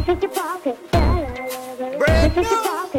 Brand new.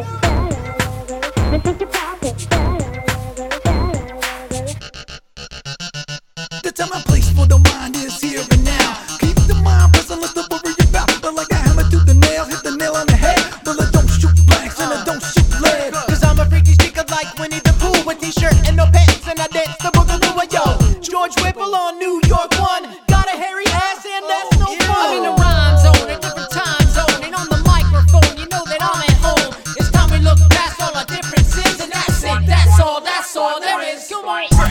The time and place for the mind is here and now. Keep the mind present, let's not worry about. But like a hammer to the nail, hit the nail on the head. But I don't shoot blanks and I don't shoot lead. Cause I'm a freaky speaker like Winnie the Pooh, with t-shirt and no pants, and I dance the boogaloo. Yo, George Whipple on New York 1. Got a hairy ass and that's no fun. I'm in a rhyme zone, a different time zone, and on the microphone, you know that I'm at home. It's time we look past all our differences, and that's it, that's all there is. Come on.